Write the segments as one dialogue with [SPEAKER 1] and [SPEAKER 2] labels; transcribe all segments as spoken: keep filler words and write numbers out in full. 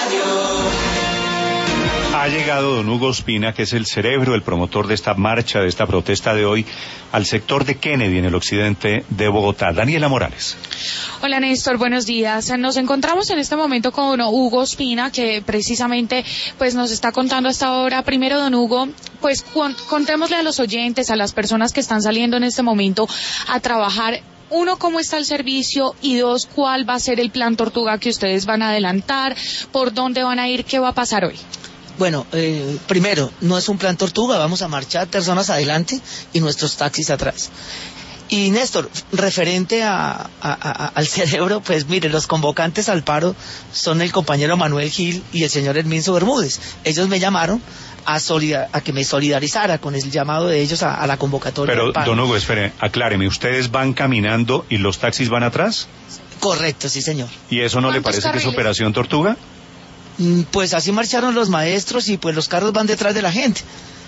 [SPEAKER 1] Ha llegado don Hugo Ospina, que es el cerebro, el promotor de esta marcha, de esta protesta de hoy, al sector de Kennedy, en el occidente de Bogotá. Daniela Morales.
[SPEAKER 2] Hola Néstor, buenos días. Nos encontramos en este momento con Hugo Ospina, que precisamente pues nos está contando hasta ahora. Primero, don Hugo, pues contémosle a los oyentes, a las personas que están saliendo en este momento a trabajar, uno, cómo está el servicio, y dos, cuál va a ser el plan Tortuga que ustedes van a adelantar, por dónde van a ir, qué va a pasar hoy.
[SPEAKER 3] Bueno, eh, primero, no es un plan Tortuga, vamos a marchar personas adelante y nuestros taxis atrás. Y Néstor, referente a, a, a, al cerebro, pues mire, los convocantes al paro son el compañero Manuel Gil y el señor Herminzo Bermúdez. Ellos me llamaron a, solidar, a que me solidarizara con el llamado de ellos a, a la convocatoria.
[SPEAKER 1] Pero,
[SPEAKER 3] del paro.
[SPEAKER 1] don Hugo, espere, acláreme, ¿ustedes van caminando y los taxis van atrás?
[SPEAKER 3] Correcto, sí señor.
[SPEAKER 1] ¿Y eso no le parece carriles? que es operación Tortuga?
[SPEAKER 3] Pues así marcharon los maestros y pues los carros van detrás de la gente.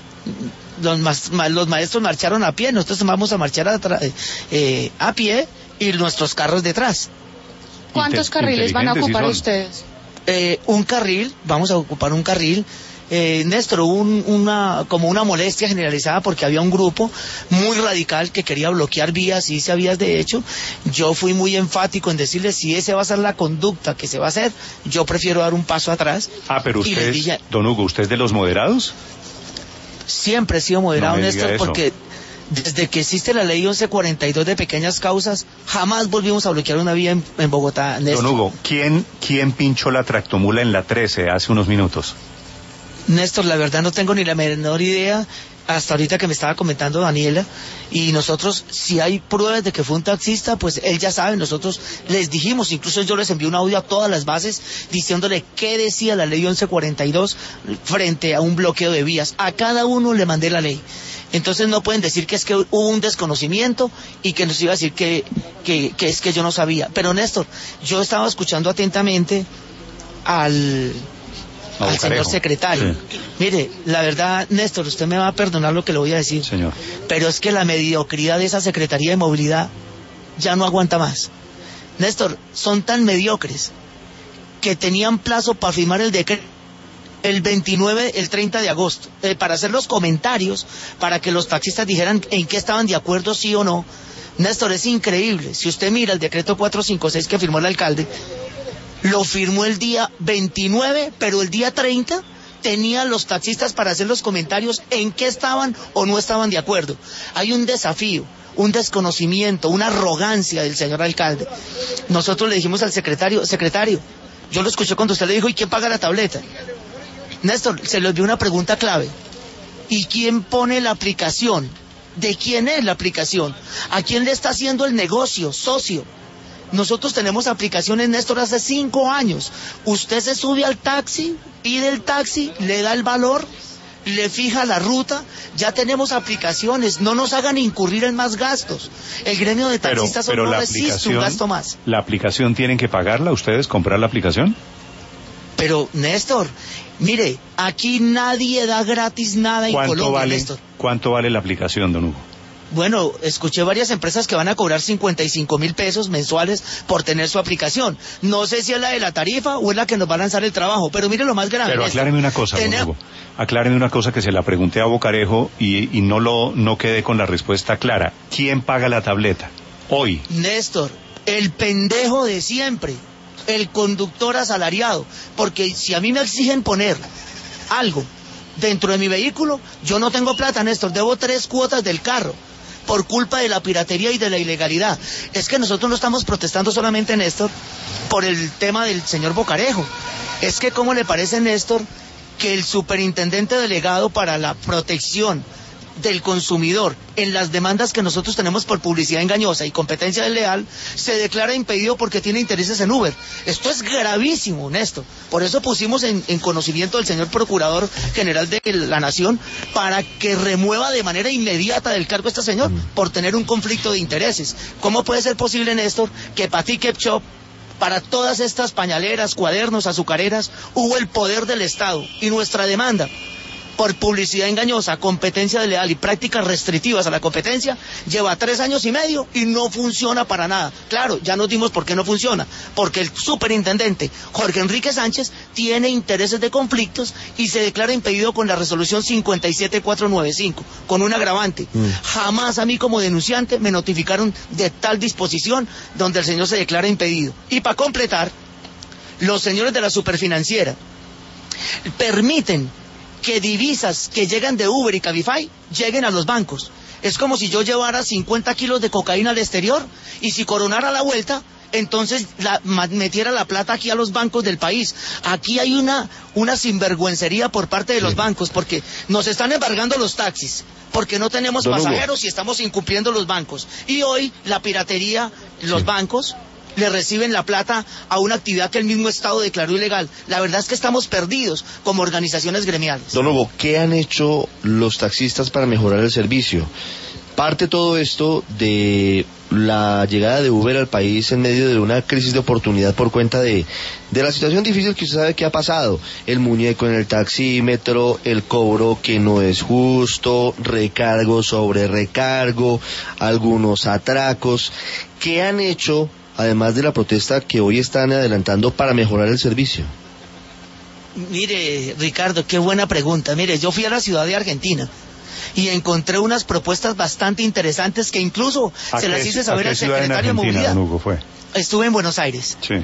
[SPEAKER 3] Los, ma los maestros marcharon a pie, nosotros vamos a marchar a, eh, a pie y nuestros carros detrás.
[SPEAKER 2] ¿Cuántos carriles van a ocupar ustedes?
[SPEAKER 3] Eh, un carril, vamos a ocupar un carril. Eh, Néstor, hubo un, una, como una molestia generalizada porque había un grupo muy radical que quería bloquear vías y hice vías de hecho. Yo fui muy enfático en decirles, si esa va a ser la conducta que se va a hacer, yo prefiero dar un paso atrás.
[SPEAKER 1] Ah, pero usted, dije, don Hugo, ¿usted es de los moderados?
[SPEAKER 3] Siempre he sido moderado,
[SPEAKER 1] no
[SPEAKER 3] Néstor, porque desde que existe la ley once cuarenta y dos de pequeñas causas, jamás volvimos a bloquear una vía en, en Bogotá, Néstor.
[SPEAKER 1] Don Hugo, ¿quién, ¿quién pinchó la tractomula en la trece hace unos minutos?
[SPEAKER 3] Néstor, la verdad no tengo ni la menor idea, hasta ahorita que me estaba comentando Daniela, y nosotros, si hay pruebas de que fue un taxista, pues él ya sabe, nosotros les dijimos, incluso yo les envié un audio a todas las bases, diciéndole qué decía la ley once cuarenta y dos frente a un bloqueo de vías. A cada uno le mandé la ley. Entonces no pueden decir que es que hubo un desconocimiento y que nos iba a decir que, que, que es que yo no sabía. Pero Néstor, yo estaba escuchando atentamente al... al señor secretario. Sí. Mire, la verdad, Néstor, usted me va a perdonar lo que le voy a decir,
[SPEAKER 1] señor,
[SPEAKER 3] pero es que la mediocridad de esa Secretaría de Movilidad ya no aguanta más. Néstor, son tan mediocres que tenían plazo para firmar el decreto el veintinueve, el treinta de agosto, eh, para hacer los comentarios, para que los taxistas dijeran en qué estaban de acuerdo, sí o no. Néstor, es increíble. Si usted mira el decreto cuatrocientos cincuenta y seis que firmó el alcalde, lo firmó el día veintinueve, pero el día treinta tenían los taxistas para hacer los comentarios en qué estaban o no estaban de acuerdo. Hay un desafío, un desconocimiento, una arrogancia del señor alcalde. Nosotros le dijimos al secretario, secretario, yo lo escuché cuando usted le dijo, ¿y quién paga la tableta? Néstor, se le dio una pregunta clave. ¿Y quién pone la aplicación? ¿De quién es la aplicación? ¿A quién le está haciendo el negocio, socio? Nosotros tenemos aplicaciones, Néstor, hace cinco años. Usted se sube al taxi, pide el taxi, le da el valor, le fija la ruta. Ya tenemos aplicaciones, no nos hagan incurrir en más gastos. El gremio de taxistas
[SPEAKER 1] pero, pero
[SPEAKER 3] no
[SPEAKER 1] la
[SPEAKER 3] resiste un gasto más.
[SPEAKER 1] ¿La aplicación tienen que pagarla ustedes, comprar la aplicación?
[SPEAKER 3] Pero, Néstor, mire, aquí nadie da gratis nada en Colombia,
[SPEAKER 1] vale,
[SPEAKER 3] Néstor.
[SPEAKER 1] ¿Cuánto vale la aplicación, don Hugo?
[SPEAKER 3] Bueno, escuché varias empresas que van a cobrar cincuenta y cinco mil pesos mensuales por tener su aplicación. No sé si es la de la tarifa o es la que nos va a lanzar el trabajo, pero mire lo más grave.
[SPEAKER 1] Pero acláreme una cosa, don Hugo. Acláreme una cosa que se la pregunté a Bocarejo y, y no lo no quedé con la respuesta clara. ¿Quién paga la tableta? Hoy.
[SPEAKER 3] Néstor, el pendejo de siempre, el conductor asalariado, porque si a mí me exigen poner algo dentro de mi vehículo, yo no tengo plata, Néstor, debo tres cuotas del carro por culpa de la piratería y de la ilegalidad. Es que nosotros no estamos protestando solamente, Néstor, por el tema del señor Bocarejo. Es que, ¿cómo le parece, Néstor, que el superintendente delegado para la protección del consumidor en las demandas que nosotros tenemos por publicidad engañosa y competencia desleal se declara impedido porque tiene intereses en Uber? Esto es gravísimo, Néstor. Por eso pusimos en, en conocimiento del señor Procurador General de la Nación para que remueva de manera inmediata del cargo a este señor por tener un conflicto de intereses. ¿Cómo puede ser posible, Néstor, que para ti, Shop, para todas estas pañaleras, cuadernos, azucareras, hubo el poder del Estado y nuestra demanda por publicidad engañosa, competencia desleal y prácticas restrictivas a la competencia, lleva tres años y medio y no funciona para nada. Claro, ya nos dimos por qué no funciona, porque el superintendente Jorge Enrique Sánchez tiene intereses de conflictos y se declara impedido con la resolución cincuenta y siete mil cuatrocientos noventa y cinco, con un agravante. Mm. Jamás a mí como denunciante me notificaron de tal disposición donde el señor se declara impedido. Y para completar, los señores de la superfinanciera permiten que divisas que llegan de Uber y Cabify lleguen a los bancos. Es como si yo llevara cincuenta kilos de cocaína al exterior y si coronara la vuelta, entonces la, metiera la plata aquí a los bancos del país. Aquí hay una, una sinvergüencería por parte de los bancos, porque nos están embargando los taxis, porque no tenemos Don pasajeros Hugo. Y estamos incumpliendo los bancos. Y hoy la piratería, los sí. bancos le reciben la plata a una actividad que el mismo Estado declaró ilegal. La verdad es que estamos perdidos como organizaciones gremiales.
[SPEAKER 4] Don Hugo, ¿qué han hecho los taxistas para mejorar el servicio? Parte todo esto de la llegada de Uber al país en medio de una crisis de oportunidad por cuenta de, de la situación difícil que usted sabe que ha pasado. El muñeco en el taxímetro, el cobro que no es justo, recargo sobre recargo, algunos atracos. ¿Qué han hecho, además de la protesta que hoy están adelantando, para mejorar el servicio?
[SPEAKER 3] Mire, Ricardo, qué buena pregunta. Mire, yo fui a la ciudad de Argentina y encontré unas propuestas bastante interesantes que incluso se las hice saber al secretario de Movilidad.
[SPEAKER 1] Hugo, fue?
[SPEAKER 3] Estuve en Buenos Aires.
[SPEAKER 1] Sí.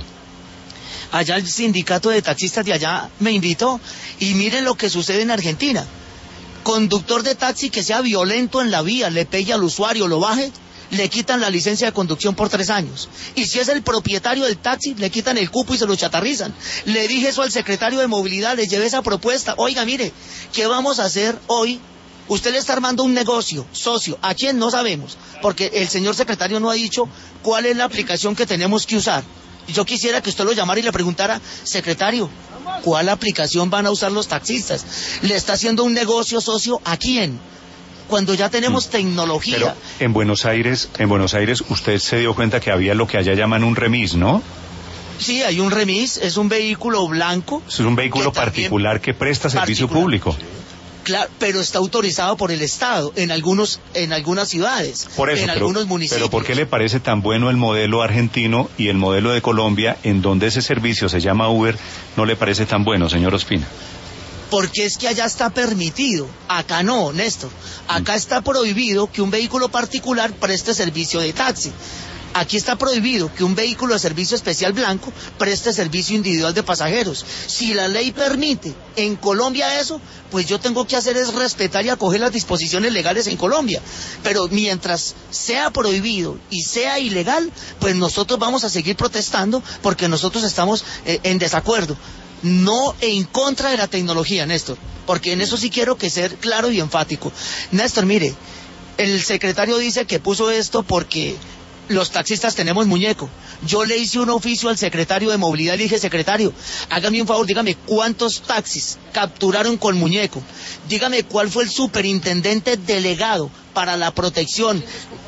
[SPEAKER 3] Allá el sindicato de taxistas de allá me invitó y miren lo que sucede en Argentina. Conductor de taxi que sea violento en la vía, le pegue al usuario, lo baje, le quitan la licencia de conducción por tres años. Y si es el propietario del taxi, le quitan el cupo y se lo chatarrizan. Le dije eso al secretario de Movilidad, le llevé esa propuesta. Oiga, mire, ¿qué vamos a hacer hoy? Usted le está armando un negocio, socio, ¿a quién? No sabemos, porque el señor secretario no ha dicho cuál es la aplicación que tenemos que usar. Yo quisiera que usted lo llamara y le preguntara, secretario, ¿cuál aplicación van a usar los taxistas? ¿Le está haciendo un negocio, socio, a quién? Cuando ya tenemos tecnología.
[SPEAKER 1] Pero en Buenos Aires, en Buenos Aires usted se dio cuenta que había lo que allá llaman un remis, ¿no?
[SPEAKER 3] Sí, hay un remis, es un vehículo blanco.
[SPEAKER 1] Es un vehículo que particular que presta servicio particular. público.
[SPEAKER 3] Claro, pero está autorizado por el Estado en algunos, en algunas ciudades,
[SPEAKER 1] por eso,
[SPEAKER 3] en
[SPEAKER 1] pero,
[SPEAKER 3] algunos municipios.
[SPEAKER 1] Pero ¿por qué le parece tan bueno el modelo argentino y el modelo de Colombia, en donde ese servicio se llama Uber, no le parece tan bueno, señor Ospina?
[SPEAKER 3] Porque es que allá está permitido, acá no, Néstor. Acá está prohibido que un vehículo particular preste servicio de taxi. Aquí está prohibido que un vehículo de servicio especial blanco preste servicio individual de pasajeros. Si la ley permite en Colombia eso, pues yo tengo que hacer es respetar y acoger las disposiciones legales en Colombia. Pero mientras sea prohibido y sea ilegal, pues nosotros vamos a seguir protestando porque nosotros estamos eh, en desacuerdo. No en contra de la tecnología, Néstor, porque en eso sí quiero que ser claro y enfático. Néstor, mire, el secretario dice que puso esto porque los taxistas tenemos muñeco. Yo le hice un oficio al secretario de Movilidad y le dije, secretario, hágame un favor, dígame cuántos taxis capturaron con muñeco. Dígame cuál fue el superintendente delegado para la protección.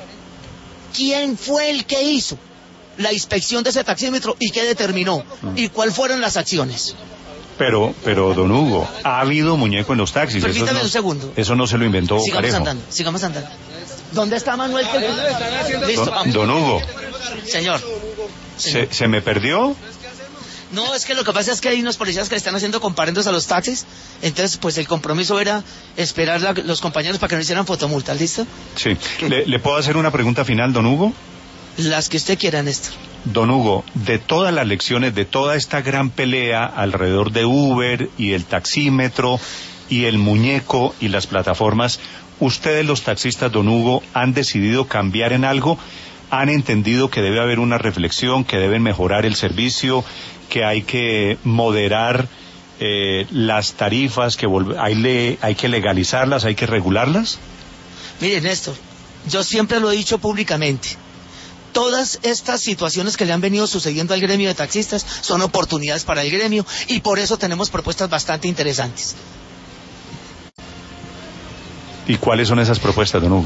[SPEAKER 3] ¿Quién fue el que hizo la inspección de ese taxímetro y qué determinó? ¿Y cuáles fueron las acciones?
[SPEAKER 1] Pero, pero, don Hugo, ha habido muñeco en los taxis.
[SPEAKER 3] Permítame
[SPEAKER 1] no,
[SPEAKER 3] un segundo.
[SPEAKER 1] Eso no se lo inventó
[SPEAKER 3] Sigamos
[SPEAKER 1] Carejo.
[SPEAKER 3] andando, sigamos andando. ¿Dónde está Manuel? Listo,
[SPEAKER 1] don,
[SPEAKER 3] vamos.
[SPEAKER 1] don Hugo.
[SPEAKER 3] Señor.
[SPEAKER 1] ¿Se, ¿Se me perdió?
[SPEAKER 3] No, es que lo que pasa es que hay unos policías que le están haciendo comparendos a los taxis. Entonces, pues el compromiso era esperar a los compañeros para que no hicieran fotomultas, ¿listo?
[SPEAKER 1] Sí. ¿Le, ¿Le puedo hacer una pregunta final, don Hugo?
[SPEAKER 3] Las que usted quiera, Néstor.
[SPEAKER 1] Don Hugo, de todas las lecciones, de toda esta gran pelea alrededor de Uber y el taxímetro y el muñeco y las plataformas, ¿ustedes los taxistas, don Hugo, han decidido cambiar en algo? ¿Han entendido que debe haber una reflexión, que deben mejorar el servicio, que hay que moderar eh, las tarifas, que hay, le, hay que legalizarlas, hay que regularlas?
[SPEAKER 3] Mire, Néstor, yo siempre lo he dicho públicamente. Todas estas situaciones que le han venido sucediendo al gremio de taxistas son oportunidades para el gremio y por eso tenemos propuestas bastante interesantes.
[SPEAKER 1] ¿Y cuáles son esas propuestas, don Hugo?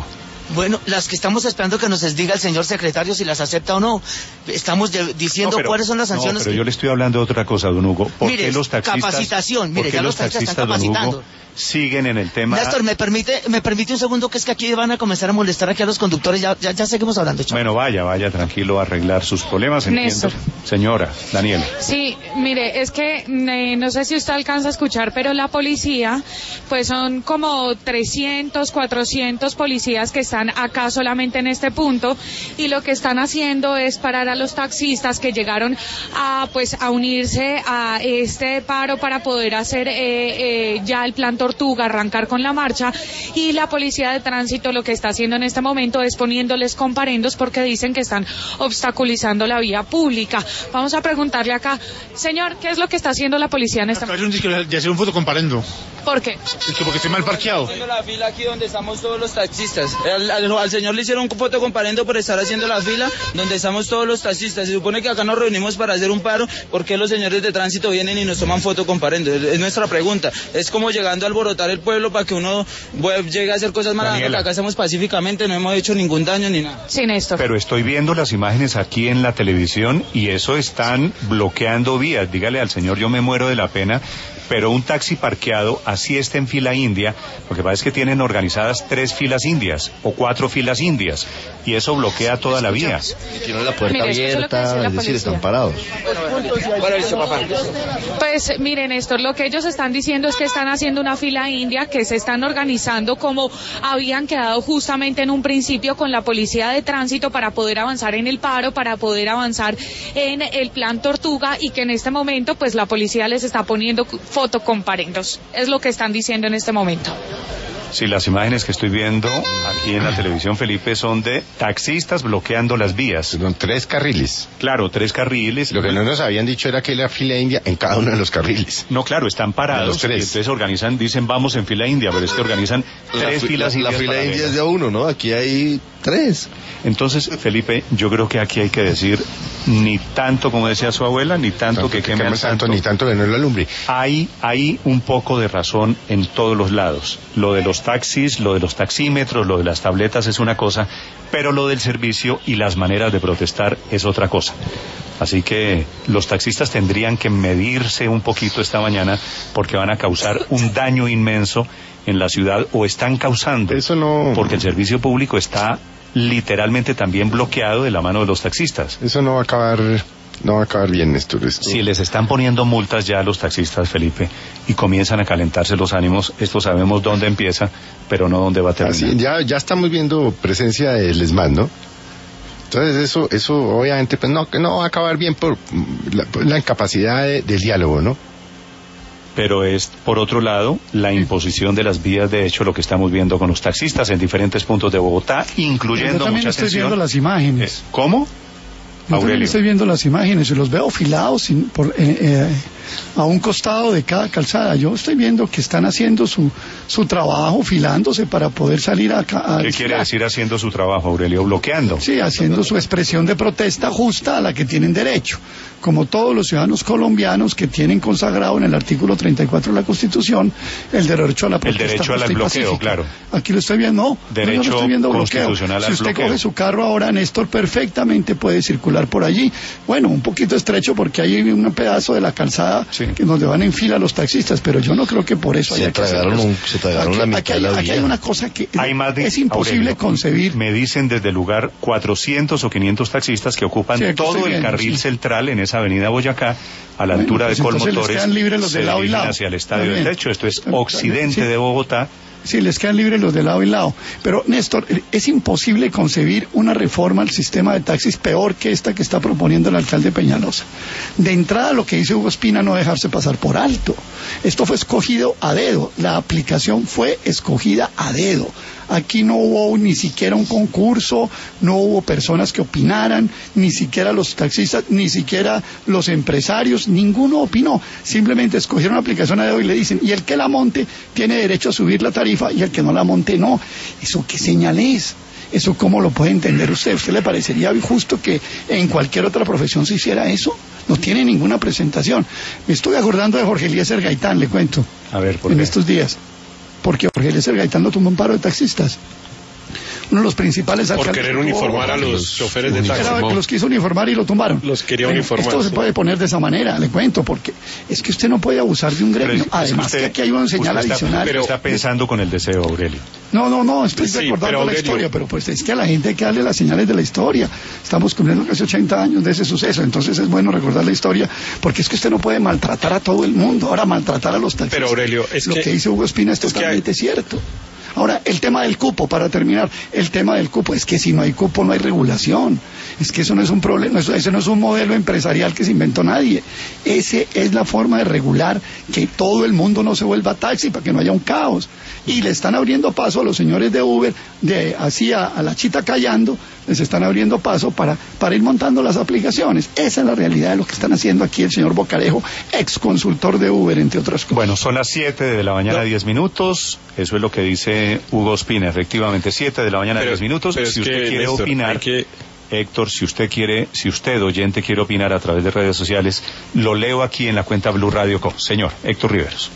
[SPEAKER 3] Bueno, las que estamos esperando que nos diga el señor secretario si las acepta o no. Estamos de, diciendo no, pero, cuáles son las sanciones.
[SPEAKER 1] No, pero
[SPEAKER 3] que...
[SPEAKER 1] yo le estoy hablando de otra cosa, don Hugo. ¿Por
[SPEAKER 3] mire,
[SPEAKER 1] qué los taxistas,
[SPEAKER 3] capacitación, mire, ya los taxistas, taxistas están capacitando.
[SPEAKER 1] Hugo, siguen en el tema?
[SPEAKER 3] Néstor, ¿me permite, me permite un segundo que es que aquí van a comenzar a molestar aquí a los conductores? Ya, ya, ya seguimos hablando, chaval.
[SPEAKER 1] Bueno, vaya, vaya tranquilo a arreglar sus problemas, entiendo.
[SPEAKER 2] Néstor.
[SPEAKER 1] Señora, Daniela.
[SPEAKER 2] Sí, mire, es que eh, no sé si usted alcanza a escuchar, pero la policía, pues son como trescientos, cuatrocientos policías que están acá solamente en este punto, y lo que están haciendo es parar a los taxistas que llegaron a pues a unirse a este paro para poder hacer eh, eh, ya el plan Tortuga, arrancar con la marcha, y la policía de tránsito lo que está haciendo en este momento es poniéndoles comparendos porque dicen que están obstaculizando la vía pública. Vamos a preguntarle acá, señor, ¿qué es lo que está haciendo la policía en este momento?
[SPEAKER 5] De hacer un foto comparendo.
[SPEAKER 2] ¿Por qué?
[SPEAKER 5] Es que porque estoy mal parqueado.
[SPEAKER 6] Haciendo la fila aquí donde estamos todos los taxistas. Al, al, al señor le hicieron un foto comparendo por estar haciendo la fila donde estamos todos los taxistas. Se supone que acá nos reunimos para hacer un paro. ¿Por qué los señores de tránsito vienen y nos toman foto comparendo? Es, es nuestra pregunta. Es como llegando a alborotar el pueblo para que uno llegue a hacer cosas malas. Porque acá estamos pacíficamente, no hemos hecho ningún daño ni nada.
[SPEAKER 2] Sí, Néstor.
[SPEAKER 1] Pero estoy viendo las imágenes aquí en la televisión y eso están bloqueando vías. Dígale al señor, yo me muero de la pena. Pero un taxi parqueado, así está en fila india, lo que pasa es que tienen organizadas tres filas indias o cuatro filas indias, y eso bloquea toda la vía.
[SPEAKER 4] Y tienen la puerta Mire, abierta, es, es decir, están parados.
[SPEAKER 2] Pues miren, Néstor, lo que ellos están diciendo es que están haciendo una fila india, que se están organizando como habían quedado justamente en un principio con la policía de tránsito para poder avanzar en el paro, para poder avanzar en el plan Tortuga, y que en este momento pues la policía les está poniendo fotocomparendos, es lo que están diciendo en este momento.
[SPEAKER 1] Sí, las imágenes que estoy viendo aquí en la televisión, Felipe, son de taxistas bloqueando las vías.
[SPEAKER 7] Son tres carriles.
[SPEAKER 1] Claro, tres carriles.
[SPEAKER 7] Lo que no nos habían dicho era que la fila india en cada uno de los carriles.
[SPEAKER 1] No, claro, están parados.
[SPEAKER 7] Los tres.
[SPEAKER 1] Y entonces organizan, dicen vamos en fila india, pero es que organizan tres
[SPEAKER 4] la,
[SPEAKER 1] filas
[SPEAKER 4] la,
[SPEAKER 1] indias.
[SPEAKER 4] La fila india es de uno, ¿no? Aquí hay tres.
[SPEAKER 1] Entonces, Felipe, yo creo que aquí hay que decir ni tanto, como decía su abuela, ni tanto, tanto que, que queme al santo,
[SPEAKER 7] ni tanto que no la lumbre.
[SPEAKER 1] Hay, hay un poco de razón en todos los lados. Lo de los taxis, lo de los taxímetros, lo de las tabletas es una cosa, pero lo del servicio y las maneras de protestar es otra cosa. Así que los taxistas tendrían que medirse un poquito esta mañana porque van a causar un daño inmenso en la ciudad, o están causando.
[SPEAKER 7] Eso no...
[SPEAKER 1] Porque el servicio público está literalmente también bloqueado de la mano de los taxistas.
[SPEAKER 7] Eso no va a acabar, no va a acabar bien, Néstor. Esto.
[SPEAKER 1] Si les están poniendo multas ya a los taxistas, Felipe, y comienzan a calentarse los ánimos, esto sabemos dónde empieza, pero no dónde va a terminar.
[SPEAKER 7] Así, ya, ya estamos viendo presencia del ESMAD, ¿no? Entonces eso, eso obviamente, pues no, que no va a acabar bien por la, por la incapacidad de, del diálogo, ¿no?
[SPEAKER 1] Pero es, por otro lado, la imposición de las vías de hecho, lo que estamos viendo con los taxistas en diferentes puntos de Bogotá, incluyendo
[SPEAKER 8] Yo también
[SPEAKER 1] mucha
[SPEAKER 8] estoy
[SPEAKER 1] atención.
[SPEAKER 8] viendo las imágenes.
[SPEAKER 1] ¿Cómo?
[SPEAKER 8] Yo también estoy viendo las imágenes y los veo filados sin, por, eh, eh, a un costado de cada calzada. Yo estoy viendo que están haciendo su, su trabajo, filándose para poder salir acá. A
[SPEAKER 1] ¿Qué quiere decir haciendo su trabajo, Aurelio? Bloqueando.
[SPEAKER 8] Sí, haciendo su expresión de protesta justa a la que tienen derecho. Como todos los ciudadanos colombianos que tienen consagrado en el artículo treinta y cuatro de la Constitución el derecho a la protesta.
[SPEAKER 1] El derecho al bloqueo, pacífica. Claro.
[SPEAKER 8] Aquí lo estoy viendo, no,
[SPEAKER 1] derecho
[SPEAKER 8] no, yo lo estoy viendo
[SPEAKER 1] constitucional
[SPEAKER 8] bloqueo.
[SPEAKER 1] al
[SPEAKER 8] Si usted
[SPEAKER 1] bloqueo.
[SPEAKER 8] coge su carro ahora, Néstor, perfectamente puede circular por allí. Bueno, un poquito estrecho porque hay un pedazo de la calzada sí. que donde van en fila los taxistas, pero yo no creo que por eso
[SPEAKER 4] se
[SPEAKER 8] haya que hacer
[SPEAKER 4] un, Se tragaron
[SPEAKER 8] aquí,
[SPEAKER 4] la mitad
[SPEAKER 8] aquí, hay,
[SPEAKER 4] de la
[SPEAKER 8] aquí hay una cosa que
[SPEAKER 1] hay más de,
[SPEAKER 8] es imposible
[SPEAKER 1] Aurelio,
[SPEAKER 8] concebir.
[SPEAKER 1] Me dicen desde el lugar cuatrocientos o quinientos taxistas que ocupan sí, todo el viendo, carril sí. central en esa avenida Boyacá, a la bueno, altura pues de Colmotores,
[SPEAKER 8] libres los
[SPEAKER 1] se
[SPEAKER 8] de lado y lado.
[SPEAKER 1] hacia el Estadio del Techo. Esto es occidente sí. de Bogotá.
[SPEAKER 8] Sí, les quedan libres los de lado y lado. Pero, Néstor, es imposible concebir una reforma al sistema de taxis peor que esta que está proponiendo el alcalde Peñalosa. De entrada, lo que dice Hugo Espina, no dejarse pasar por alto. Esto fue escogido a dedo. La aplicación fue escogida a dedo. Aquí no hubo ni siquiera un concurso, no hubo personas que opinaran, ni siquiera los taxistas, ni siquiera los empresarios, ninguno opinó. Simplemente escogieron una aplicación a dedo y le dicen, y el que la monte tiene derecho a subir la tarifa y el que no la monte no. ¿Eso qué señal es? ¿Eso cómo lo puede entender usted? ¿A usted le parecería justo que en cualquier otra profesión se hiciera eso? No tiene ninguna presentación. Me estoy acordando de Jorge Eliezer Gaitán, le cuento.
[SPEAKER 1] A ver, ¿por
[SPEAKER 8] en
[SPEAKER 1] qué?
[SPEAKER 8] estos días. Porque Jorge Eliezer Gaitán lo tumbó un paro de taxistas. uno de los principales
[SPEAKER 9] Por
[SPEAKER 8] alcaldes.
[SPEAKER 9] querer uniformar a los choferes de taxi.
[SPEAKER 8] Era que los quiso uniformar y lo tumbaron.
[SPEAKER 9] Los quería
[SPEAKER 8] Bueno,
[SPEAKER 9] uniformar.
[SPEAKER 8] Esto se
[SPEAKER 9] sí.
[SPEAKER 8] puede poner de esa manera, le cuento, porque es que usted no puede abusar de un gremio.
[SPEAKER 1] Pero es-
[SPEAKER 8] Además
[SPEAKER 1] es que
[SPEAKER 8] que
[SPEAKER 1] usted-
[SPEAKER 8] aquí hay una señal
[SPEAKER 1] usted está-
[SPEAKER 8] adicional.
[SPEAKER 1] Pero está pensando con el deseo, Aurelio.
[SPEAKER 8] No, no, no, estoy
[SPEAKER 9] Sí,
[SPEAKER 8] recordando
[SPEAKER 9] pero,
[SPEAKER 8] la
[SPEAKER 9] Aurelio,
[SPEAKER 8] historia, pero pues es que a la gente hay que darle las señales de la historia. Estamos cumpliendo casi ochenta años de ese suceso, entonces es bueno recordar la historia, porque es que usted no puede maltratar a todo el mundo, ahora maltratar a los taxistas.
[SPEAKER 9] Pero, Aurelio, es
[SPEAKER 8] Lo
[SPEAKER 9] que-
[SPEAKER 8] que dice Hugo Espina es
[SPEAKER 9] es que
[SPEAKER 8] totalmente
[SPEAKER 9] hay-
[SPEAKER 8] cierto. Ahora, el tema del cupo, para terminar, el tema del cupo, es que si no hay cupo no hay regulación. Es que eso no es un problema, eso, ese no es un modelo empresarial que se inventó nadie. Ese es la forma de regular que todo el mundo no se vuelva taxi para que no haya un caos. Y le están abriendo paso a los señores de Uber, de así a, a la chita callando, les están abriendo paso para, para ir montando las aplicaciones. Esa es la realidad de lo que están haciendo aquí el señor Bocarejo, ex consultor de Uber, entre otras cosas.
[SPEAKER 1] Bueno, son las siete de la mañana,
[SPEAKER 9] No.
[SPEAKER 1] diez minutos. Eso es lo que dice Hugo Espina. Efectivamente, siete de la mañana,
[SPEAKER 9] Pero-
[SPEAKER 1] diez minutos.
[SPEAKER 9] pero
[SPEAKER 1] Si
[SPEAKER 9] es
[SPEAKER 1] usted
[SPEAKER 9] que,
[SPEAKER 1] quiere
[SPEAKER 9] Néstor,
[SPEAKER 1] opinar,
[SPEAKER 9] hay que-
[SPEAKER 1] Héctor, si usted quiere, si usted, oyente, quiere opinar a través de redes sociales, lo leo aquí en la cuenta Blue Radio Com. Señor, Héctor Riveros.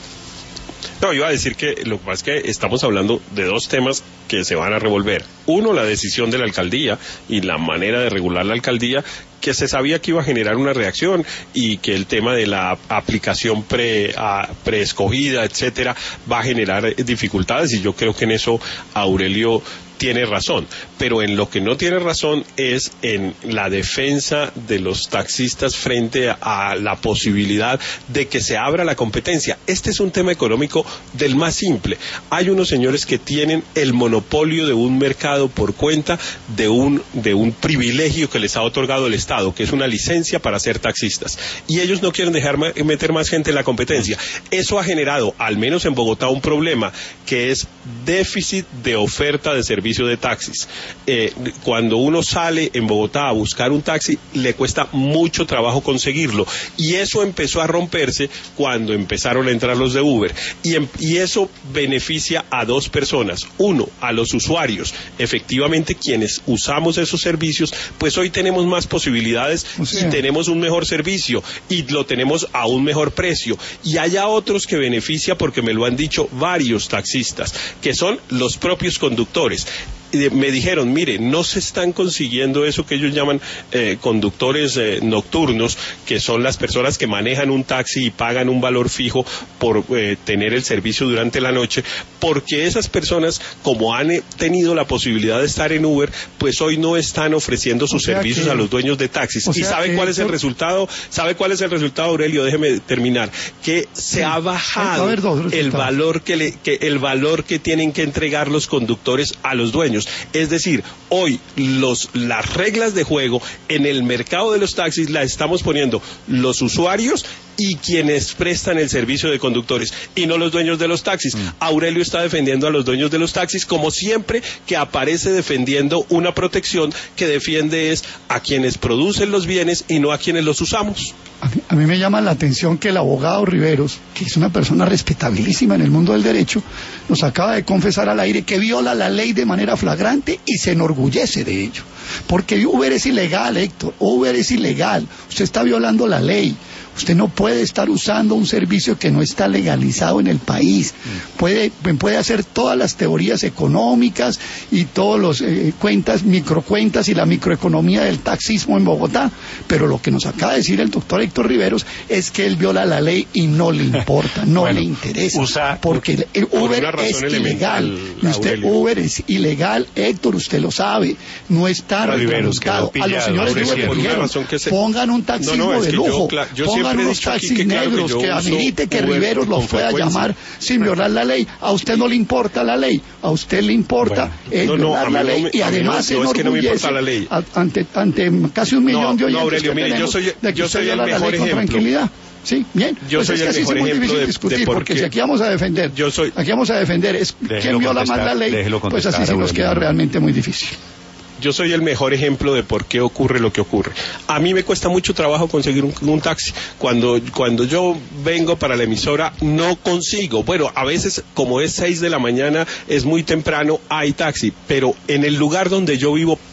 [SPEAKER 9] No, iba a decir que lo que pasa es que estamos hablando de dos temas que se van a revolver. Uno, la decisión de la alcaldía y la manera de regular la alcaldía, que se sabía que iba a generar una reacción y que el tema de la aplicación pre, a, preescogida, etcétera, va a generar eh, dificultades, y yo creo que en eso Aurelio tiene razón, pero en lo que no tiene razón es en la defensa de los taxistas frente a la posibilidad de que se abra la competencia. Este es un tema económico del más simple. Hay unos señores que tienen el monopolio de un mercado por cuenta de un, de un privilegio que les ha otorgado el Estado, que es una licencia para ser taxistas, y ellos no quieren dejar ma- meter más gente en la competencia. Eso ha generado, al menos en Bogotá, un problema que es déficit de oferta de servicios de taxis. Eh, cuando uno sale en Bogotá a buscar un taxi, le cuesta mucho trabajo conseguirlo, y eso empezó a romperse cuando empezaron a entrar los de Uber, y, em- y eso beneficia a dos personas. Uno, a los usuarios, efectivamente quienes usamos esos servicios, pues hoy tenemos más posibilidades
[SPEAKER 8] O sea,
[SPEAKER 9] y tenemos un mejor servicio y lo tenemos a un mejor precio, y haya otros que beneficia porque me lo han dicho varios taxistas, que son los propios conductores. Eh, me dijeron, mire, no se están consiguiendo eso que ellos llaman eh, conductores eh, nocturnos, que son las personas que manejan un taxi y pagan un valor fijo por eh, tener el servicio durante la noche, porque esas personas, como han eh, tenido la posibilidad de estar en Uber, pues hoy no están ofreciendo sus
[SPEAKER 8] O sea
[SPEAKER 9] servicios
[SPEAKER 8] que-
[SPEAKER 9] a los dueños de taxis.
[SPEAKER 8] o
[SPEAKER 9] ¿Y
[SPEAKER 8] sea
[SPEAKER 9] sabe
[SPEAKER 8] que
[SPEAKER 9] cuál es el
[SPEAKER 8] esto-
[SPEAKER 9] resultado? ¿Sabe cuál es el resultado, Aurelio? Déjeme terminar. Que se
[SPEAKER 8] Sí.
[SPEAKER 9] ha
[SPEAKER 8] Va a
[SPEAKER 9] bajado
[SPEAKER 8] haber dos
[SPEAKER 9] el
[SPEAKER 8] resultados.
[SPEAKER 9] valor que, le, que el valor que tienen que entregar los conductores a los dueños. Es decir, hoy los, las reglas de juego en el mercado de los taxis las estamos poniendo los usuarios y quienes prestan el servicio de conductores, y no los dueños de los taxis.
[SPEAKER 1] Mm.
[SPEAKER 9] Aurelio está defendiendo a los dueños de los taxis, como siempre que aparece defendiendo una protección que defiende es a quienes producen los bienes y no a quienes los usamos.
[SPEAKER 8] A mí, a mí me llama la atención que el abogado Riveros, que es una persona respetabilísima en el mundo del derecho, nos acaba de confesar al aire que viola la ley de manera flagrante y se enorgullece de ello. Porque Uber es ilegal, Héctor. Uber es ilegal. Usted está violando la ley. Usted no puede estar usando un servicio que no está legalizado en el país. Puede, puede hacer todas las teorías económicas y todas las eh, cuentas, microcuentas y la microeconomía del taxismo en Bogotá. Pero lo que nos acaba de decir el doctor Héctor Riveros es que él viola la ley y no le importa, no
[SPEAKER 1] Bueno,
[SPEAKER 8] le interesa.
[SPEAKER 1] usa-
[SPEAKER 8] porque el- el
[SPEAKER 9] por
[SPEAKER 8] Uber
[SPEAKER 9] una razón
[SPEAKER 8] es
[SPEAKER 9] elemental,
[SPEAKER 8] ilegal. Y usted,
[SPEAKER 9] Aurelio.
[SPEAKER 8] Uber es ilegal, Héctor, usted lo sabe. No está
[SPEAKER 1] Riveros,
[SPEAKER 8] reglamentado.
[SPEAKER 1] quedó
[SPEAKER 8] A los
[SPEAKER 1] pillado,
[SPEAKER 8] señores de
[SPEAKER 1] Aurelio.
[SPEAKER 8] Uber
[SPEAKER 9] Por una
[SPEAKER 8] dijeron,
[SPEAKER 9] razón que se-
[SPEAKER 8] pongan un taxismo
[SPEAKER 9] No, no, es
[SPEAKER 8] de
[SPEAKER 9] que yo,
[SPEAKER 8] lujo,
[SPEAKER 9] cla- yo
[SPEAKER 8] pongan
[SPEAKER 9] siempre he
[SPEAKER 8] unos
[SPEAKER 9] dicho aquí
[SPEAKER 8] taxis
[SPEAKER 9] que, claro, que
[SPEAKER 8] negros
[SPEAKER 9] yo
[SPEAKER 8] que
[SPEAKER 9] uso
[SPEAKER 8] amerite que
[SPEAKER 9] Uber
[SPEAKER 8] Riveros
[SPEAKER 9] con
[SPEAKER 8] los pueda
[SPEAKER 9] frecuencia.
[SPEAKER 8] llamar sin violar la ley. A usted no le importa la ley, a usted le importa
[SPEAKER 1] Bueno.
[SPEAKER 8] es
[SPEAKER 9] No, no,
[SPEAKER 8] violar
[SPEAKER 9] a mí
[SPEAKER 8] la
[SPEAKER 9] no
[SPEAKER 8] ley
[SPEAKER 9] me-
[SPEAKER 8] y
[SPEAKER 9] a mí no-
[SPEAKER 8] además se
[SPEAKER 9] no es que no me importa
[SPEAKER 8] enorgullece
[SPEAKER 9] la ley.
[SPEAKER 8] a- ante, ante casi un millón
[SPEAKER 9] No,
[SPEAKER 8] de
[SPEAKER 9] no,
[SPEAKER 8] oyentes
[SPEAKER 9] Aurelio,
[SPEAKER 8] que
[SPEAKER 9] mire, yo
[SPEAKER 8] tenemos
[SPEAKER 9] soy-
[SPEAKER 8] de que
[SPEAKER 9] yo
[SPEAKER 8] usted
[SPEAKER 9] soy el
[SPEAKER 8] viola la
[SPEAKER 9] mejor
[SPEAKER 8] ley con
[SPEAKER 9] ejemplo.
[SPEAKER 8] tranquilidad. Sí, bien.
[SPEAKER 9] Yo
[SPEAKER 8] Pues
[SPEAKER 9] soy
[SPEAKER 8] es
[SPEAKER 9] el
[SPEAKER 8] que así
[SPEAKER 9] mejor
[SPEAKER 8] es muy
[SPEAKER 9] ejemplo
[SPEAKER 8] difícil
[SPEAKER 9] de-
[SPEAKER 8] discutir,
[SPEAKER 9] de por
[SPEAKER 8] porque
[SPEAKER 9] qué-
[SPEAKER 8] si aquí vamos a defender,
[SPEAKER 9] Yo soy-
[SPEAKER 8] aquí vamos a defender es
[SPEAKER 1] Déjelo
[SPEAKER 8] quién viola más
[SPEAKER 1] contestar,
[SPEAKER 8] la ley,
[SPEAKER 1] déjelo
[SPEAKER 8] pues así
[SPEAKER 1] contestar,
[SPEAKER 8] sí nos
[SPEAKER 1] Aurelio.
[SPEAKER 8] queda realmente muy difícil.
[SPEAKER 9] Yo soy el mejor ejemplo de por qué ocurre lo que ocurre. A mí me cuesta mucho trabajo conseguir un, un taxi. Cuando, cuando yo vengo para la emisora, no consigo. Bueno, a veces, como es seis de la mañana, es muy temprano, hay taxi. Pero en el lugar donde yo vivo,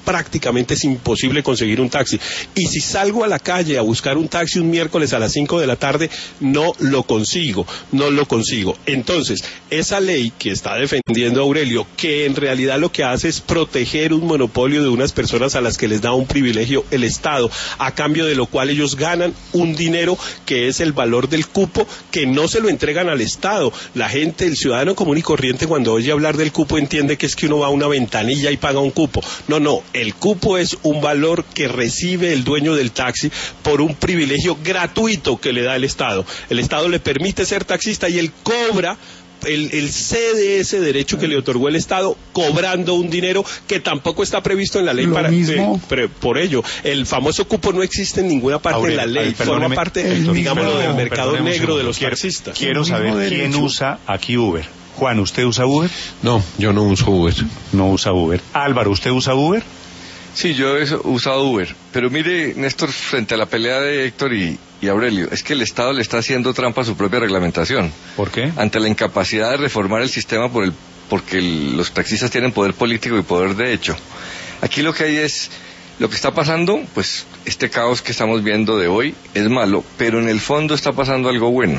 [SPEAKER 9] prácticamente es imposible conseguir un taxi. Y si salgo a la calle a buscar un taxi un miércoles a las cinco de la tarde, no lo consigo, no lo consigo. Entonces, esa ley que está defendiendo Aurelio, que en realidad lo que hace es proteger un monopolio de unas personas a las que les da un privilegio el Estado, a cambio de lo cual ellos ganan un dinero que es el valor del cupo, que no se lo entregan al Estado. La gente, el ciudadano común y corriente, cuando oye hablar del cupo, entiende que es que uno va a una ventanilla y paga un cupo. No, no, el cupo es un valor que recibe el dueño del taxi por un privilegio gratuito que le da el Estado. El Estado le permite ser taxista y él cobra, él, él cede ese derecho que le otorgó el Estado, cobrando un dinero que tampoco está previsto en la ley.
[SPEAKER 8] Lo
[SPEAKER 9] para
[SPEAKER 8] mismo.
[SPEAKER 9] eh, pero por ello, el famoso cupo no existe en ninguna parte
[SPEAKER 1] Aurelio,
[SPEAKER 9] de la ley,
[SPEAKER 1] a ver,
[SPEAKER 9] forma parte, digámoslo, del mercado
[SPEAKER 1] perdóneme un
[SPEAKER 9] negro
[SPEAKER 1] segundo.
[SPEAKER 9] de los
[SPEAKER 1] quiero,
[SPEAKER 9] taxistas.
[SPEAKER 1] Quiero saber quién
[SPEAKER 8] derecho.
[SPEAKER 1] usa aquí Uber. Juan, ¿usted usa Uber?
[SPEAKER 10] No, yo no uso Uber.
[SPEAKER 1] No usa Uber. Álvaro, ¿usted usa Uber?
[SPEAKER 10] Sí, yo he usado Uber. Pero mire, Néstor, frente a la pelea de Héctor y, y Aurelio, es que el Estado le está haciendo trampa a su propia reglamentación.
[SPEAKER 1] ¿Por qué?
[SPEAKER 10] Ante la incapacidad de reformar el sistema por el, porque el, los taxistas tienen poder político y poder de hecho. Aquí lo que hay es, lo que está pasando, pues este caos que estamos viendo de hoy es malo, pero en el fondo está pasando algo bueno.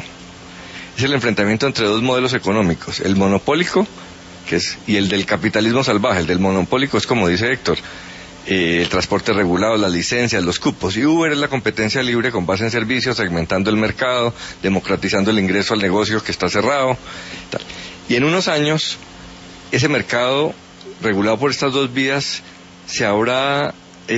[SPEAKER 10] Es el enfrentamiento entre dos modelos económicos, el monopólico que es, y el del capitalismo salvaje. El del monopólico es como dice Héctor, eh, el transporte regulado, las licencias, los cupos, y Uber es la competencia libre con base en servicios, segmentando el mercado, democratizando el ingreso al negocio que está cerrado, tal. Y en unos años ese mercado regulado por estas dos vías se habrá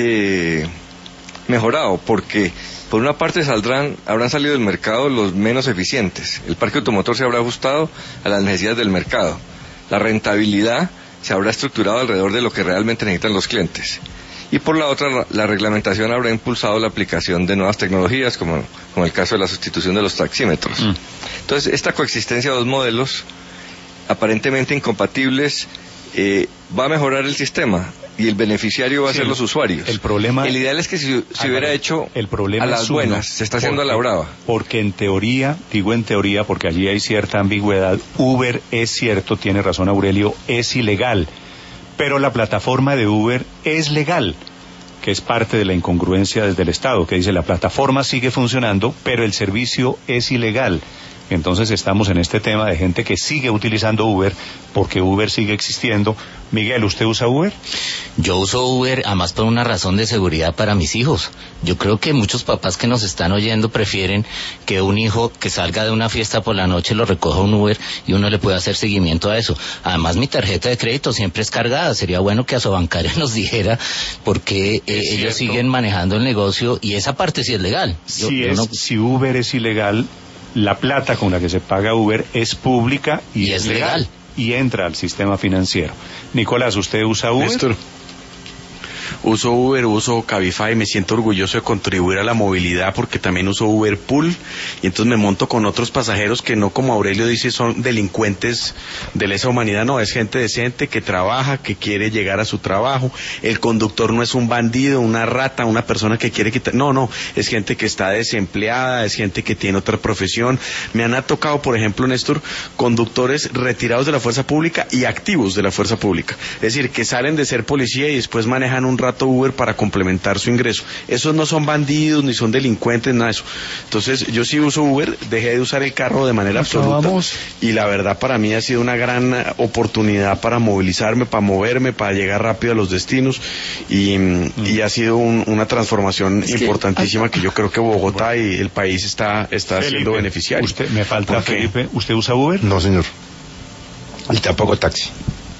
[SPEAKER 10] eh, mejorado, porque por una parte saldrán, habrán salido del mercado los menos eficientes. El parque automotor se habrá ajustado a las necesidades del mercado. La rentabilidad se habrá estructurado alrededor de lo que realmente necesitan los clientes. Y por la otra, la, la reglamentación habrá impulsado la aplicación de nuevas tecnologías, como, como el caso de la sustitución de los taxímetros. Mm. Entonces, esta coexistencia de dos modelos aparentemente incompatibles eh, va a mejorar el sistema. Y el beneficiario va a
[SPEAKER 1] sí,
[SPEAKER 10] ser los usuarios.
[SPEAKER 1] El problema...
[SPEAKER 10] El ideal es que si se hubiera hecho
[SPEAKER 1] el problema
[SPEAKER 10] a las
[SPEAKER 1] es uno,
[SPEAKER 10] buenas, se está haciendo
[SPEAKER 1] porque,
[SPEAKER 10] a la brava.
[SPEAKER 1] Porque en teoría, digo en teoría, porque allí hay cierta ambigüedad, Uber es cierto, tiene razón Aurelio, es ilegal. Pero la plataforma de Uber es legal, que es parte de la incongruencia desde el Estado, que dice la plataforma sigue funcionando, pero el servicio es ilegal. Entonces estamos en este tema de gente que sigue utilizando Uber porque Uber sigue existiendo. Miguel, ¿usted usa Uber?
[SPEAKER 11] Yo uso Uber además por una razón de seguridad para mis hijos. Yo creo que muchos papás que nos están oyendo prefieren que un hijo que salga de una fiesta por la noche lo recoja un Uber y uno le pueda hacer seguimiento a eso. Además mi tarjeta de crédito siempre es cargada. Sería bueno que Asobancaria nos dijera por qué eh, ellos siguen manejando el negocio, y esa parte sí es legal. Yo,
[SPEAKER 1] si,
[SPEAKER 11] yo
[SPEAKER 1] es,
[SPEAKER 11] no...
[SPEAKER 1] si Uber es ilegal, la plata con la que se paga Uber es pública y,
[SPEAKER 11] y es, es legal. legal
[SPEAKER 1] y entra al sistema financiero. Nicolás, ¿usted usa Uber?
[SPEAKER 12] Néstor, uso Uber, uso Cabify, me siento orgulloso de contribuir a la movilidad porque también uso Uber Pool, y entonces me monto con otros pasajeros que no, como Aurelio dice, son delincuentes de lesa humanidad. No, es gente decente que trabaja, que quiere llegar a su trabajo. El conductor no es un bandido, una rata, una persona que quiere quitar, no, no, es gente que está desempleada, es gente que tiene otra profesión. Me han tocado, por ejemplo, Néstor, conductores retirados de la fuerza pública y activos de la fuerza pública, es decir, que salen de ser policía y después manejan un rato Uber para complementar su ingreso. Esos no son bandidos ni son delincuentes, nada de eso. Entonces yo sí uso Uber, dejé de usar el carro de manera absoluta, y la verdad para mí ha sido una gran oportunidad para movilizarme, para moverme, para llegar rápido a los destinos, y, mm. y ha sido un, una transformación es importantísima que, que yo creo que Bogotá bueno. y el país está, está siendo beneficiario.
[SPEAKER 1] Usted, me falta Felipe, ¿usted usa Uber?
[SPEAKER 7] No, señor. Y tampoco taxi.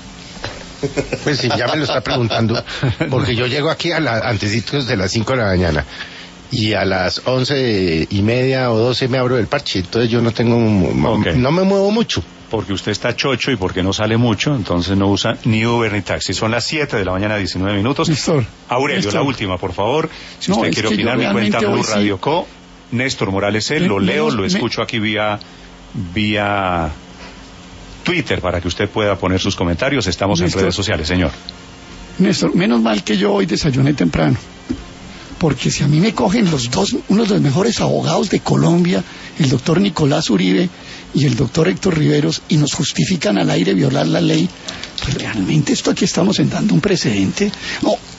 [SPEAKER 7] Pues sí, ya me lo está preguntando, porque yo llego aquí a la, antesitos de las cinco de la mañana, y a las once y media o doce me abro el parche, entonces yo no tengo, okay. no me muevo mucho.
[SPEAKER 1] Porque usted está chocho y porque no sale mucho, entonces no usa ni Uber ni taxi. Son las siete de la mañana, diecinueve minutos.
[SPEAKER 8] Néstor,
[SPEAKER 1] Aurelio,
[SPEAKER 8] Néstor.
[SPEAKER 1] la última, por favor. Si
[SPEAKER 8] no,
[SPEAKER 1] usted quiere opinar, mi cuenta Blue
[SPEAKER 8] sí.
[SPEAKER 1] Radio Co. Néstor Morales, él, lo leo, lo escucho aquí vía vía Twitter para que usted pueda poner sus comentarios. Estamos Néstor, en redes sociales, señor.
[SPEAKER 8] Néstor, menos mal que yo hoy desayuné temprano, porque si a mí me cogen los dos, uno de los mejores abogados de Colombia, el doctor Nicolás Uribe y el doctor Héctor Riveros, y nos justifican al aire violar la ley, pues realmente esto aquí estamos sentando un precedente. No,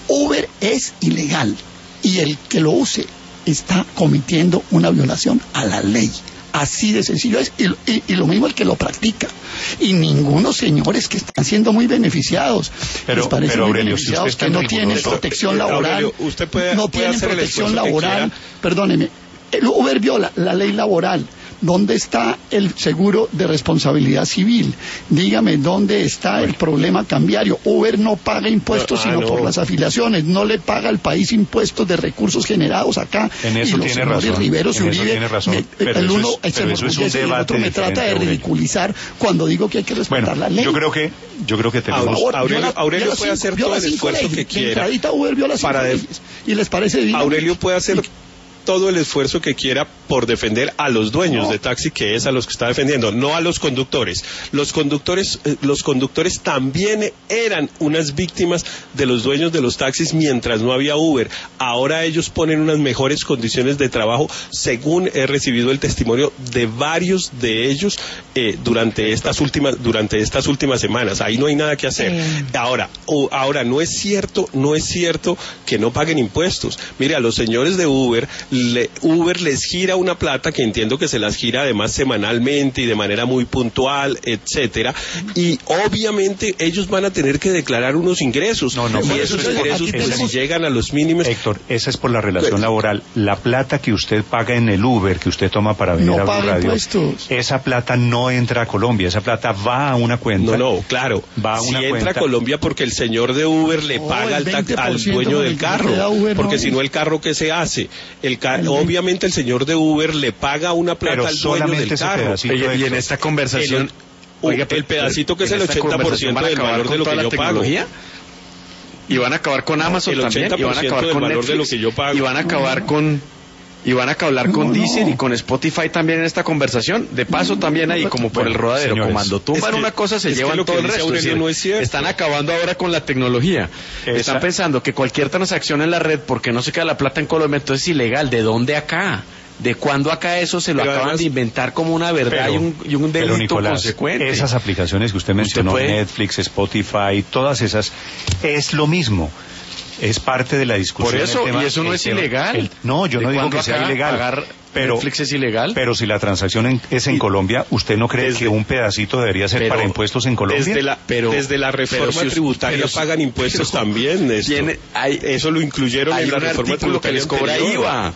[SPEAKER 8] Uber es ilegal y el que lo use está cometiendo una violación a la ley. Así de sencillo es, y, y, y lo mismo el que lo practica. Y ningunos señores que están siendo muy beneficiados,
[SPEAKER 1] pero,
[SPEAKER 8] les parece
[SPEAKER 1] pero,
[SPEAKER 8] muy
[SPEAKER 1] Aurelio, si
[SPEAKER 8] beneficiados
[SPEAKER 1] usted
[SPEAKER 8] que no
[SPEAKER 1] está
[SPEAKER 8] tienen
[SPEAKER 1] riguroso,
[SPEAKER 8] protección
[SPEAKER 1] eh,
[SPEAKER 8] laboral,
[SPEAKER 1] Aurelio, usted puede,
[SPEAKER 8] no
[SPEAKER 1] puede
[SPEAKER 8] tienen
[SPEAKER 1] hacer el
[SPEAKER 8] protección
[SPEAKER 1] esfuerzo que
[SPEAKER 8] laboral,
[SPEAKER 1] quiera.
[SPEAKER 8] perdóneme, el Uber viola la ley laboral. ¿Dónde está el seguro de responsabilidad civil? Dígame, ¿dónde está bueno. el problema cambiario? Uber no paga impuestos no, ah, sino no. por las afiliaciones, no le paga al país impuestos de recursos generados acá.
[SPEAKER 1] En eso
[SPEAKER 8] y los
[SPEAKER 1] tiene
[SPEAKER 8] señores
[SPEAKER 1] razón.
[SPEAKER 8] Riveros y
[SPEAKER 1] En eso
[SPEAKER 8] Uribe,
[SPEAKER 1] tiene razón.
[SPEAKER 8] Me,
[SPEAKER 1] pero
[SPEAKER 8] el uno
[SPEAKER 1] eso es,
[SPEAKER 8] se
[SPEAKER 1] pero eso es un
[SPEAKER 8] y el otro me trata de ridiculizar cuando digo que hay que respetar
[SPEAKER 1] bueno,
[SPEAKER 8] la ley.
[SPEAKER 1] Yo creo que, yo creo que tenemos...
[SPEAKER 8] Favor,
[SPEAKER 9] Aurelio,
[SPEAKER 8] viola,
[SPEAKER 9] Aurelio
[SPEAKER 8] viola
[SPEAKER 9] puede
[SPEAKER 8] cinco,
[SPEAKER 9] hacer todo el esfuerzo
[SPEAKER 8] leyes,
[SPEAKER 9] que quiera.
[SPEAKER 8] Uber viola para de... leyes, y les parece bien.
[SPEAKER 9] Aurelio puede hacer todo el esfuerzo que quiera por defender a los dueños no. de taxi, que es a los que está defendiendo, no a los conductores. Los conductores, eh, los conductores también eran unas víctimas de los dueños de los taxis mientras no había Uber. Ahora ellos ponen unas mejores condiciones de trabajo, según he recibido el testimonio de varios de ellos eh, durante estas últimas, durante estas últimas semanas. Ahí no hay nada que hacer. Eh. Ahora, o, ahora no es cierto, no es cierto que no paguen impuestos. Mire, a los señores de Uber Le, Uber les gira una plata que entiendo que se las gira además semanalmente y de manera muy puntual, etcétera, y obviamente ellos van a tener que declarar unos ingresos,
[SPEAKER 1] no, no,
[SPEAKER 9] y esos es, ingresos pues si llegan a los mínimos.
[SPEAKER 1] Héctor, esa es por la relación pues, laboral. La plata que usted paga en el Uber que usted toma para venir
[SPEAKER 8] no
[SPEAKER 1] a Blue Radio,
[SPEAKER 8] impuestos.
[SPEAKER 1] Esa plata no entra a Colombia, esa plata va a una cuenta.
[SPEAKER 9] No, no, claro,
[SPEAKER 1] va a
[SPEAKER 9] si
[SPEAKER 1] una
[SPEAKER 9] entra
[SPEAKER 1] cuenta.
[SPEAKER 9] a Colombia porque el señor de Uber le
[SPEAKER 8] oh,
[SPEAKER 9] paga al, al dueño del carro, Uber, porque no. si no el carro ¿qué se hace? El car obviamente el señor de Uber le paga una plata
[SPEAKER 1] pero
[SPEAKER 9] al dueño del carro.
[SPEAKER 12] Oye, y en esta conversación,
[SPEAKER 9] el, oiga, el pedacito que es el ochenta por ciento del valor de lo que yo pago.
[SPEAKER 12] Y van a acabar con Amazon
[SPEAKER 9] el
[SPEAKER 12] también, y van a acabar con Netflix,
[SPEAKER 9] de lo que yo pago.
[SPEAKER 12] Y van a acabar con y van a hablar con no, Deezer no. y con Spotify también en esta conversación. De paso no, también ahí, como por bueno, el rodadero, señores, comando tumban es que, una cosa, se llevan todo el resto.
[SPEAKER 9] Es no es
[SPEAKER 12] están acabando ahora con la tecnología. Esa. Están pensando que cualquier transacción en la red, porque no se queda la plata en Colombia, entonces es ilegal. ¿De dónde acá? ¿De cuándo acá eso se lo pero acaban además, de inventar como una verdad pero, y, un, y un delito
[SPEAKER 1] Nicolás,
[SPEAKER 12] consecuente?
[SPEAKER 1] Esas aplicaciones que usted mencionó, usted Netflix, Spotify, todas esas, es lo mismo. Es parte de la discusión.
[SPEAKER 12] Por eso,
[SPEAKER 1] tema,
[SPEAKER 12] y eso no es
[SPEAKER 1] tema,
[SPEAKER 12] ilegal.
[SPEAKER 1] El, no, yo no digo que sea ilegal. Pero,
[SPEAKER 12] Netflix es ilegal.
[SPEAKER 1] Pero si la transacción en, es en y, Colombia, ¿usted no cree desde, que un pedacito debería ser pero, para impuestos en Colombia?
[SPEAKER 9] Desde la, pero, desde la reforma si tributaria pero, pagan impuestos pero, también. Tiene, hay, eso lo incluyeron en la reforma tributaria
[SPEAKER 12] que les cobra I V A.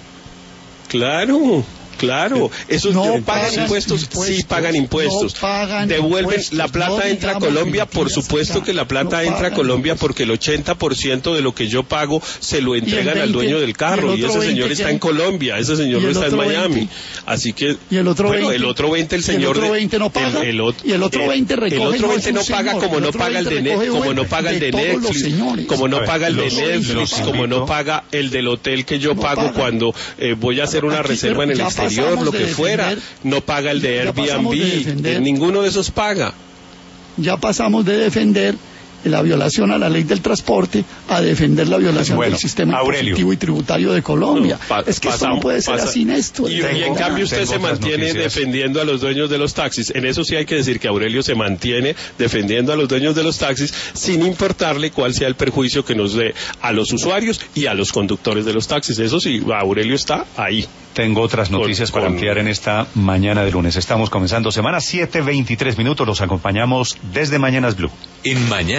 [SPEAKER 9] Claro. Claro, esos
[SPEAKER 8] no
[SPEAKER 9] pagan,
[SPEAKER 8] pagan
[SPEAKER 9] impuestos,
[SPEAKER 8] impuestos,
[SPEAKER 9] sí pagan impuestos.
[SPEAKER 8] No pagan
[SPEAKER 9] Devuelven,
[SPEAKER 8] impuestos,
[SPEAKER 9] la plata
[SPEAKER 8] no
[SPEAKER 9] entra a Colombia, por supuesto
[SPEAKER 8] acá,
[SPEAKER 9] que la plata
[SPEAKER 8] no
[SPEAKER 9] entra a Colombia
[SPEAKER 8] impuestos.
[SPEAKER 9] porque el ochenta por ciento de lo que yo pago se lo entregan
[SPEAKER 8] veinte,
[SPEAKER 9] al dueño del carro y, y ese señor está en Colombia, ese señor no está en Miami.
[SPEAKER 8] veinte.
[SPEAKER 9] Así que,
[SPEAKER 8] y el otro
[SPEAKER 9] bueno,
[SPEAKER 8] veinte,
[SPEAKER 9] el otro veinte el señor
[SPEAKER 8] el otro veinte no paga,
[SPEAKER 9] el, el otro,
[SPEAKER 8] y el otro veinte recoge
[SPEAKER 9] el otro veinte no,
[SPEAKER 8] no
[SPEAKER 9] paga
[SPEAKER 8] señor,
[SPEAKER 9] como no paga el de Netflix, como no paga el de Netflix, como no paga el de Netflix, como no paga el del hotel que yo pago cuando voy a hacer una reserva en el exterior, lo que fue. No paga el de Airbnb, de ninguno de esos paga.
[SPEAKER 8] Ya pasamos de defender la violación a la ley del transporte a defender la violación bueno, del sistema
[SPEAKER 1] Aurelio.
[SPEAKER 8] impositivo y tributario de Colombia.
[SPEAKER 9] No, pa,
[SPEAKER 8] es que
[SPEAKER 9] pasamos,
[SPEAKER 8] esto no puede ser
[SPEAKER 9] pasa,
[SPEAKER 8] así, Néstor.
[SPEAKER 9] Y, y en cambio usted se mantiene noticias. defendiendo a los dueños de los taxis. En eso sí hay que decir que Aurelio se mantiene defendiendo a los dueños de los taxis sin importarle cuál sea el perjuicio que nos dé a los usuarios y a los conductores de los taxis. Eso sí, Aurelio está ahí.
[SPEAKER 1] Tengo otras noticias con, para con... ampliar en esta mañana de lunes. Estamos comenzando semana, siete veintitrés minutos. Los acompañamos desde Mañanas Blue.
[SPEAKER 13] En Mañana